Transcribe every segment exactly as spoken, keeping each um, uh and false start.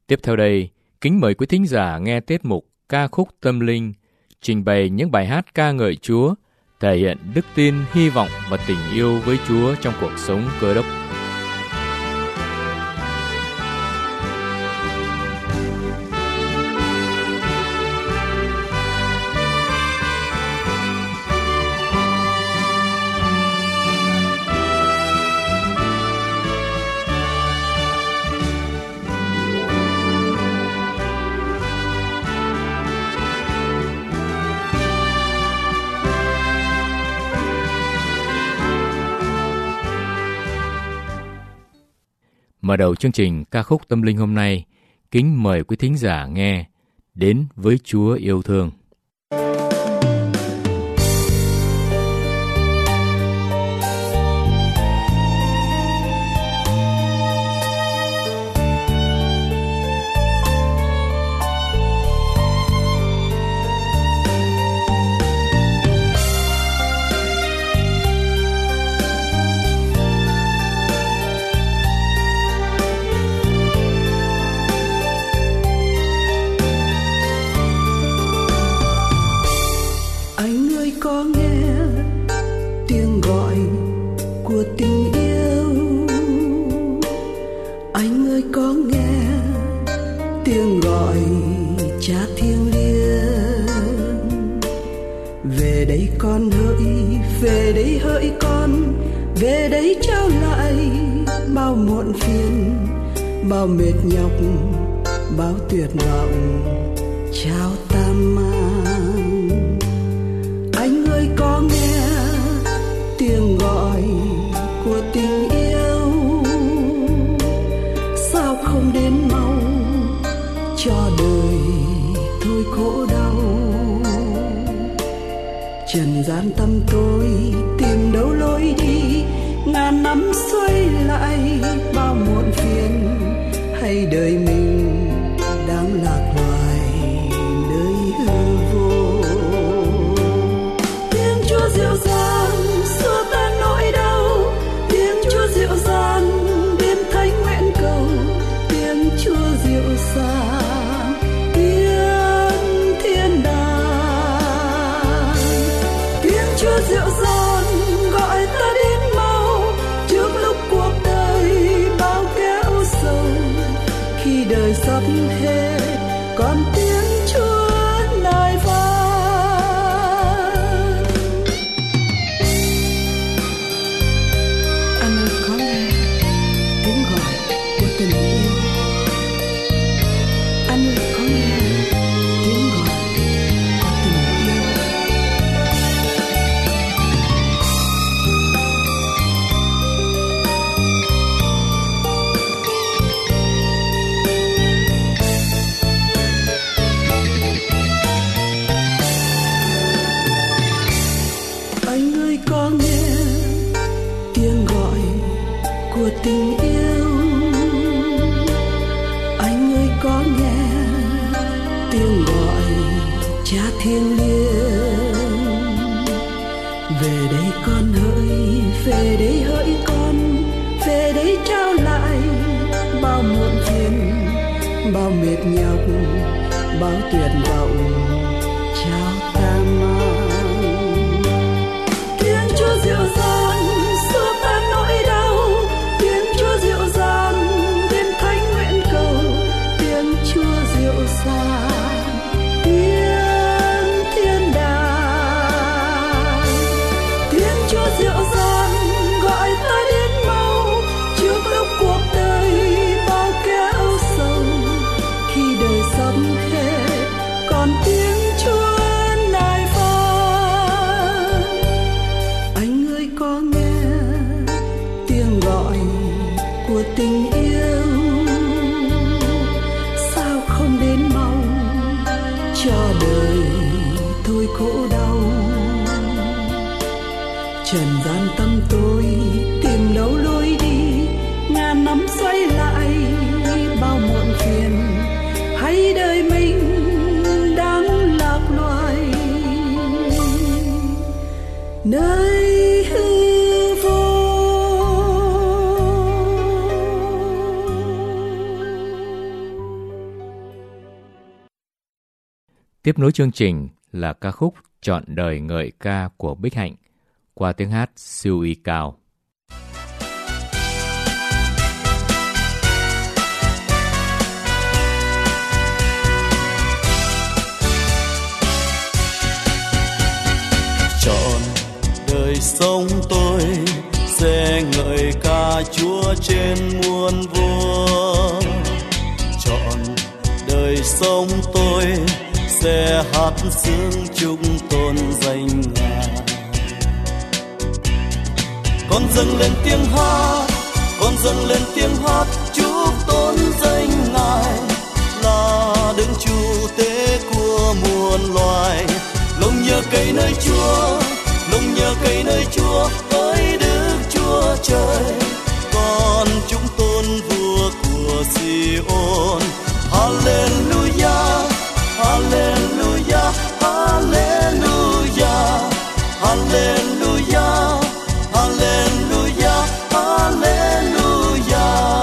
Tiếp theo đây, kính mời quý thính giả nghe tiết mục Ca khúc tâm linh, trình bày những bài hát ca ngợi Chúa, thể hiện đức tin, hy vọng và tình yêu với Chúa trong cuộc sống Cơ Đốc. Mở đầu chương trình Ca khúc tâm linh hôm nay, kính mời quý thính giả nghe Đến với Chúa yêu thương. Bao mệt nhọc, bao tuyệt vọng, trao ta mang. Anh ơi có nghe tiếng gọi của tình yêu, sao không đến mau cho đời thôi khổ đau. Trần gian tâm tôi tìm đâu lối đi, ngàn năm xoay lại bao muộn phiền. Hay đời mình đang lạc loài nơi hư vô. Tiếng Chúa dịu dàng xua tan nỗi đau, tiếng Chúa dịu dàng đêm thánh nguyện cầu, tiếng Chúa dịu dàng tiếng thiên đàng. Tiếng Chúa dịu dàng gọi ta đến mau trước lúc cuộc đời bao kéo sầu. Khi đời sắp hết còn tiếng Chúa nài vang. Anh ơi có nghe tiếng gọi của tình yêu. Anh ơi có nghe tiếng gọi của tình yêu. Tình yêu, anh ơi có nghe tiếng gọi Cha thiêng liêng. Về đây con hỡi, về đây hỡi con, về đây trao lại bao muộn phiền, bao mệt nhọc, bao tuyệt vọng, trao ta mang. Tiếng Chúa dịu dàng xua tan nỗi đau, dịu dàng đêm thánh nguyện cầu, tiếng Chúa dịu dàng tiếng thiên đàng. Tiếng Chúa dịu dàng gọi ta đến mau trước lúc cuộc đời bao kéo sầu. Khi đời sắp hết còn tiếng Chúa nài vang. Anh ơi có nghe tiếng gọi của tình yêu, sao không đến mau cho đời thôi khổ đau. Trần gian tâm tôi tìm đâu lối đi, ngàn năm xoay lại bao muộn phiền. Hay đời mình đang lạc loài nơi hư vô. Tiếp nối chương trình là ca khúc Trọn đời ngợi ca của Bích Hạnh qua tiếng hát siêu y cao. Trọn đời sống tôi sẽ ngợi ca Chúa trên muôn vua. Trọn đời sống tôi sẽ hát sướng chúc tôn danh Ngài. Con dâng lên tiếng hát, con dâng lên tiếng hát chúc tôn danh Ngài, là đấng chủ tế của muôn loài. Lòng nhớ cây nơi Chúa, lòng nhớ cây nơi Chúa, hỡi Đức Chúa Trời. Con chúng tôn vua của Sion. Hallelujah, Hallelujah, Hallelujah, Hallelujah, Hallelujah, Hallelujah.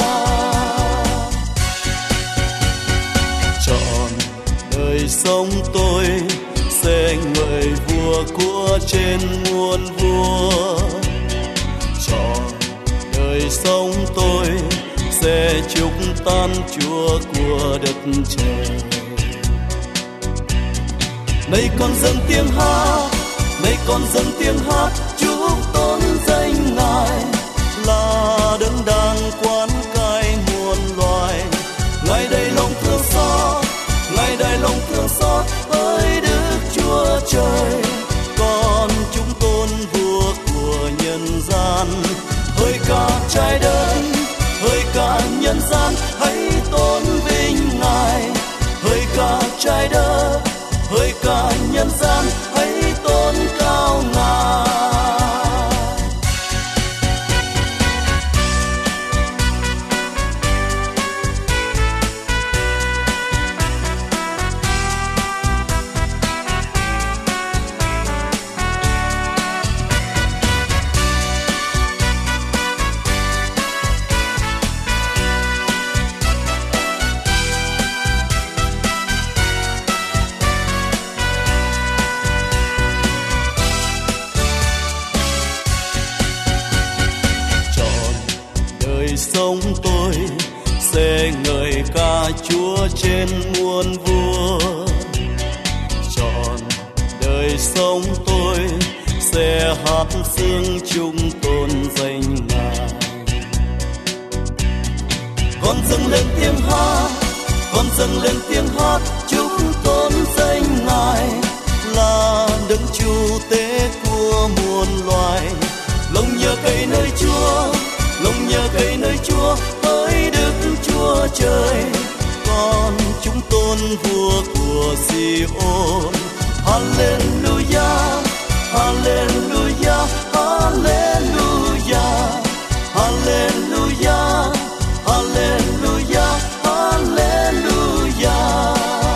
Trọn đời sống tôi sẽ ngợi vua của trên muôn vua. Trọn đời sống tôi sẽ chúc tan Chúa của đất trời. Này con dâng tiếng hát, này con dâng tiếng hát chúc tôn danh Ngài, là đấng đang quán cai muôn loài. Ngài đầy lòng thương xót, Ngài đầy lòng thương xót, hỡi Đức Chúa Trời. Con chúng tôn vua của nhân gian, hỡi cả trái đất, hỡi cả nhân gian, hãy tôn vinh Ngài. Hỡi cả trái đất, hỡi cả nhân gian, hãy tôn cao Ngài. Sống tôi sẽ ngợi ca Chúa trên muôn vua. Trọn đời sống tôi sẽ hát sướng chung tôn danh Ngài. Con dâng lên tiếng hát, con dâng lên tiếng hát chúc tôn danh Ngài, là đấng chủ tế của muôn loài. Lòng nhớ cây nơi Chúa, lòng nhớ cây nơi Chúa, hỡi Đức Chúa Trời. Con chúng tôn vua của Sion. Hallelujah, Hallelujah, Hallelujah, Hallelujah, Hallelujah, Hallelujah.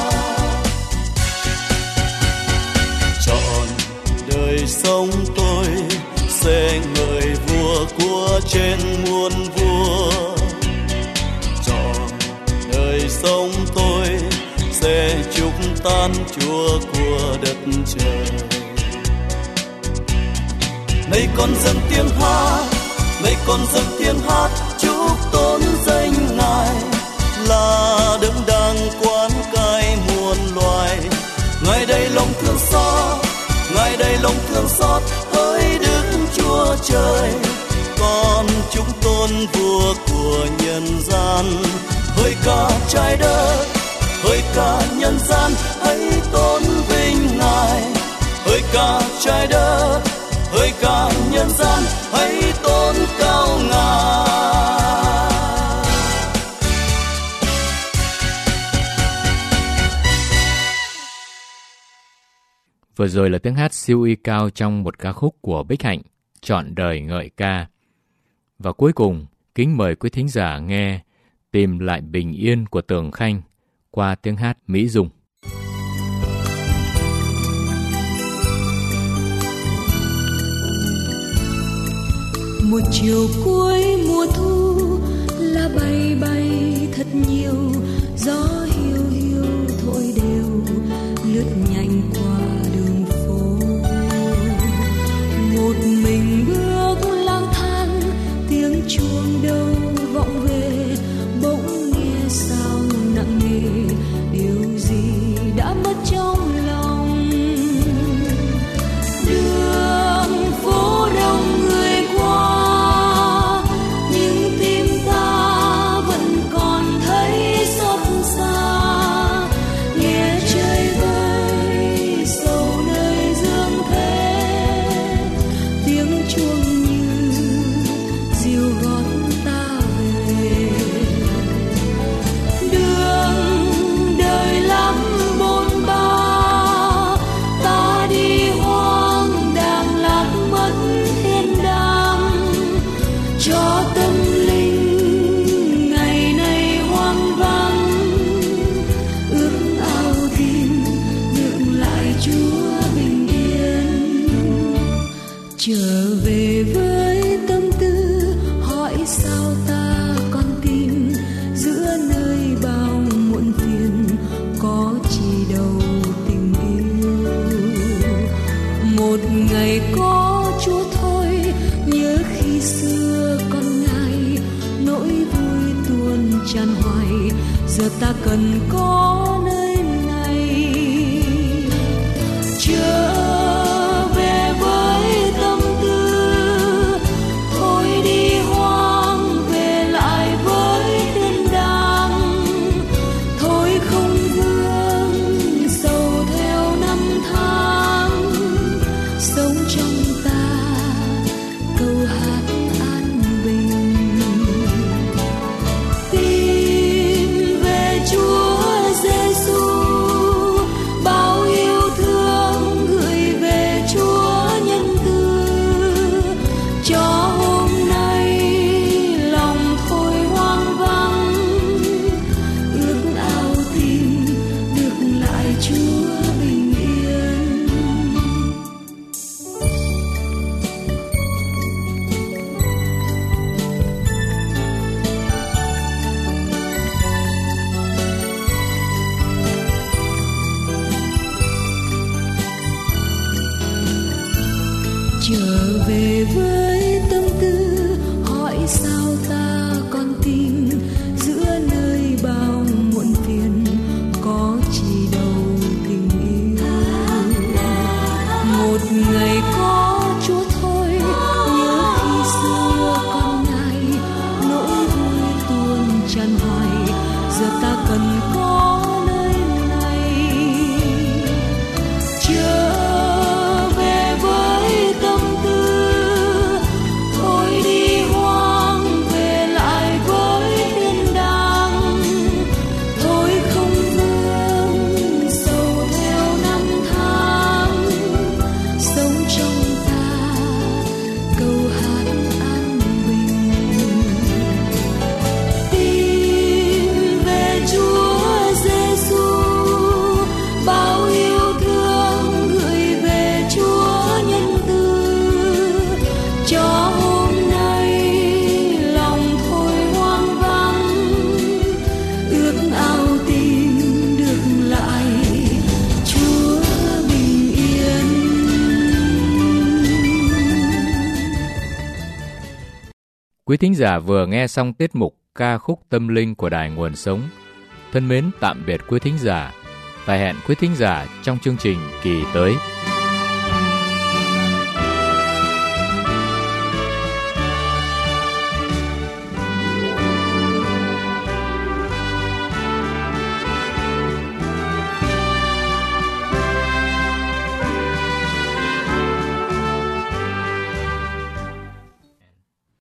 Trọn đời sống tôi sẽ ngợi vua của trên muôn vua. Trọn đời sống tôi sẽ chúc tan Chúa của đất trời. Này con dâng tiếng hát, này con dâng tiếng hát chúc tôn danh Ngài, là đấng đang quán cai muôn loài. Ngài đầy lòng thương xót, Ngài đầy lòng thương xót, hỡi Đức Chúa Trời. Con chúng tôn vua của nhân gian, hỡi cả trái đất, hỡi cả nhân gian, hãy tôn vinh Ngài. Hỡi cả trái đất, hỡi cả nhân gian, hãy tôn cao Ngài. Vừa rồi là tiếng hát siêu y cao trong một ca khúc của Bích Hạnh, Trọn đời ngợi ca. Và cuối cùng, kính mời quý thính giả nghe Tìm lại bình yên của Tường Khanh qua tiếng hát Mỹ Dung. Một chiều cuối mùa thu, lá bay bay thật nhiều, gió hiu hiu thổi đều lướt nhanh qua đường phố. Một mình bước lang thang, tiếng chuông đâu vọng về, bỗng nghe sao nặng nề, điều gì đã mất trong lòng. Đường phố đông người qua, nhưng tim ta vẫn còn thấy xót xa. Nghe trời vơi sầu nơi dương thế, tiếng chuông như dìu gót ta về. Đường đời lắm bôn ba, ta đi hoang đàng lạc mất thiên đàng, cho tâm linh ngày nay hoang vắng. Ước ao tìm được lại Chúa bình yên, trở về với tâm tư hỏi sao ta còn tìm, giữa nơi bao muộn phiền có chỉ đầu tình yêu. Một ngày có Chúa thôi, nhớ khi xưa con Ngài, nỗi vui tuôn tràn hoài, giờ ta cần có nơi này. Trở về với tâm tư, thôi đi hoang về lại với thiên đàng, thôi không vương sầu theo năm tháng, sống trong ta câu hát an bình. Tìm về Chúa Giêsu, bao yêu thương gửi về Chúa nhân từ, cho hôm nay lòng thôi hoang vắng. Ước ao tìm được lại Chúa bình yên. Trở về với tâm tư hỏi sao ta còn tìm, giữa nơi bao muộn phiền có chỉ đầu tình yêu. Một ngày có Chúa thôi, nhớ khi xưa con Ngài, nỗi vui tuôn tràn hoài, giờ ta cần có nơi này. Trở về với tâm tư, thôi đi hoang về lại với thiên đàng, thôi không vương sầu theo năm tháng, sống trong ta câu hát an bình. Tìm về Chúa Giêsu, bao yêu thương gửi về Chúa nhân từ, cho hôm nay lòng thôi hoang vắng. Ước ao tìm được lại Chúa bình yên. Quý thính giả vừa nghe xong tiết mục ca khúc tâm linh của Đài Nguồn Sống. Thân mến tạm biệt quý thính giả và hẹn quý thính giả trong chương trình kỳ tới.